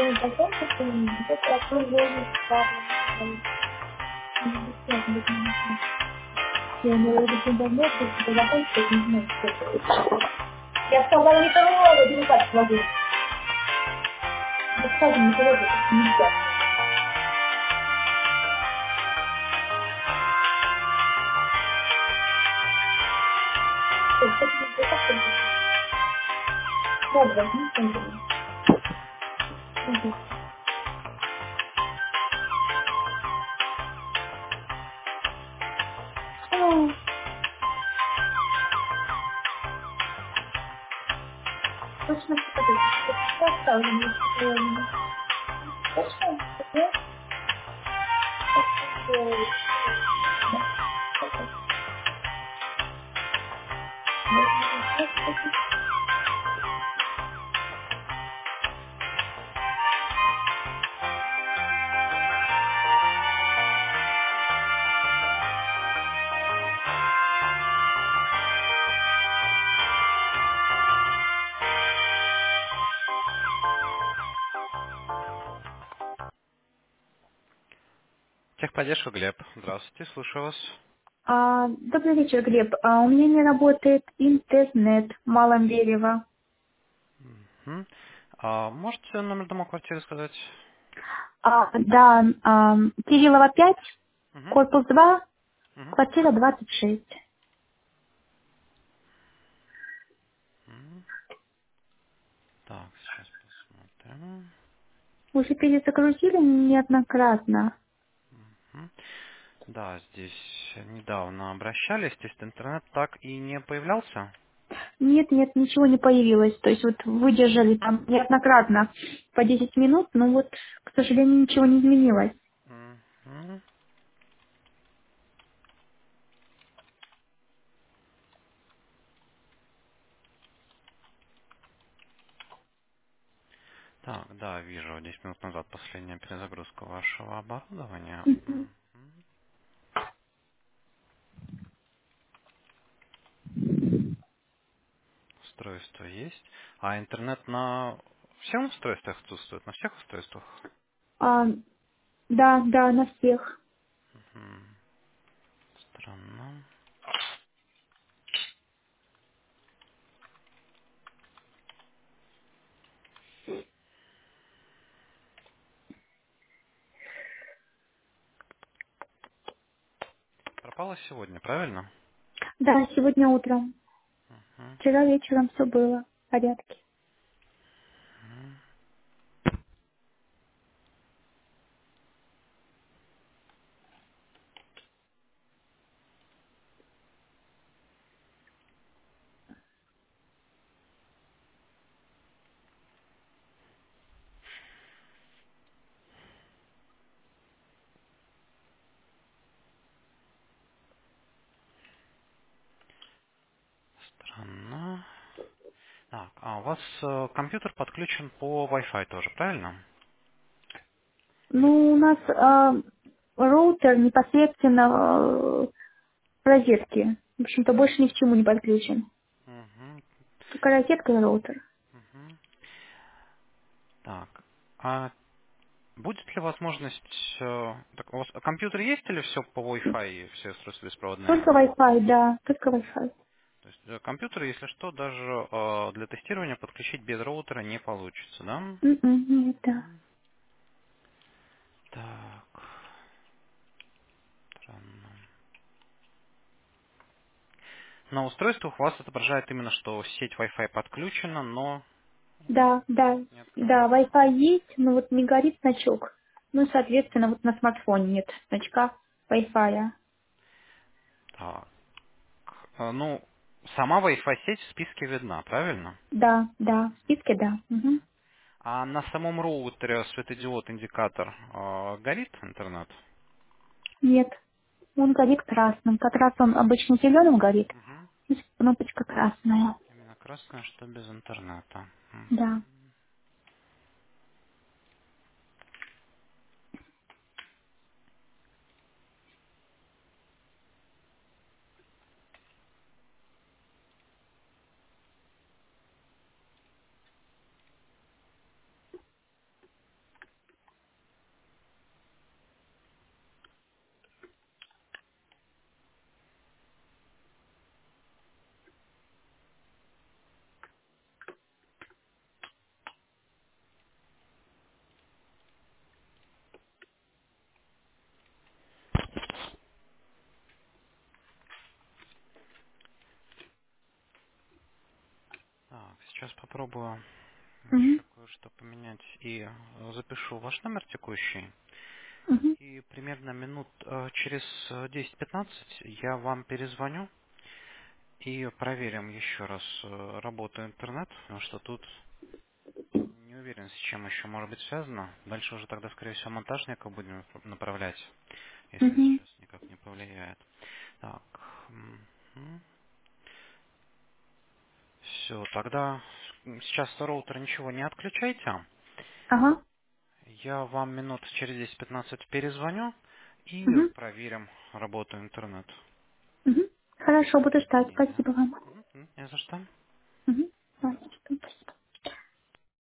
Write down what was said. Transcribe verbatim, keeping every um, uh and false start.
не знакомься с ним, это такой жизнь правильно говорит. Не бесплатно быть не нужно. Я не говорю, что интернет, то что закончится, не знаю, что это. Я сказала, не трогай, ты как сложил. Ну, кстати, не трогай, это нельзя. То есть, это не как только. Вот, возьми, смотри. Иди. О, точно что это. Это что оставлено, мне что-то я не... Точно? Да? Такое. Техподдержка, Глеб. Здравствуйте, слушаю вас. А, добрый вечер, Глеб. А, у меня не работает интернет в Малом Берево. Мгм. А можете номер дома квартиры сказать? А, да, ам, Кириллова пять, Мгм. корпус два, Мгм. квартира двадцать шесть. Мгм. Так, сейчас посмотрим. Уже перезагрузили неоднократно. Мгм. Да, здесь недавно обращались, то есть интернет так и не появлялся? Нет, нет, ничего не появилось. То есть вот выдержали там неоднократно по десять минут, но вот, к сожалению, ничего не изменилось. Мгм. Так, да, вижу, десять минут назад последняя перезагрузка вашего оборудования. Мгм. Мгм. Устройство есть. А интернет на всех устройствах отсутствует? На всех устройствах? А, да, да, на всех. Мгм. Странно. Пропало сегодня, правильно? Да, сегодня утром. Мгм. Вчера вечером все было в порядке. Странно. Так, а у вас э, компьютер подключен по Wi-Fi тоже, правильно? Или... Ну, у нас а, роутер непосредственно э, в розетке. В общем-то, больше ни к чему не подключен. Мгм. Только розетка и роутер. Мгм. Так, а будет ли возможность... э, так, у вас компьютер есть или все по Wi-Fi, все устройства беспроводные? Только Wi-Fi, да, только Wi-Fi. То есть э, компьютер, если что, даже э, для тестирования подключить без роутера не получится, да? М-м, нет, да. Мгм. Так, странно. На устройствах у вас отображает именно, что сеть Wi-Fi подключена, но Да, да, не да, открывается. Wi-Fi есть, но вот не горит значок. Ну, соответственно, вот на смартфоне нет значка Wi-Fi. Так, э, ну, сама Wi-Fi сеть в списке видна, правильно? Да, да, в списке, да. Мгм. А на самом роутере светодиод индикатор э, горит интернет? Нет, он горит красным. Как раз он обычно зеленым горит. Мгм. Здесь кнопочка красная. Именно красное, что без интернета. М. Да. сейчас попробую Угу. еще кое-что поменять. И э, запишу ваш номер текущий. Угу. И примерно минут э, через э, десять-пятнадцать я вам перезвоню и проверим еще раз э, работу интернет, потому что тут не уверен, с чем еще может быть связано. Дальше уже тогда, скорее всего, монтажника будем направлять, если Угу. сейчас никак не повлияет. Так. Все, тогда сейчас с роутера ничего не отключайте. Ага. Я вам минут через десять-пятнадцать перезвоню и Угу. проверим работу интернета. Угу. Хорошо, буду ждать. Соединение. Спасибо вам. Мгм, мгм, не за что. Угу. Ладно, спасибо.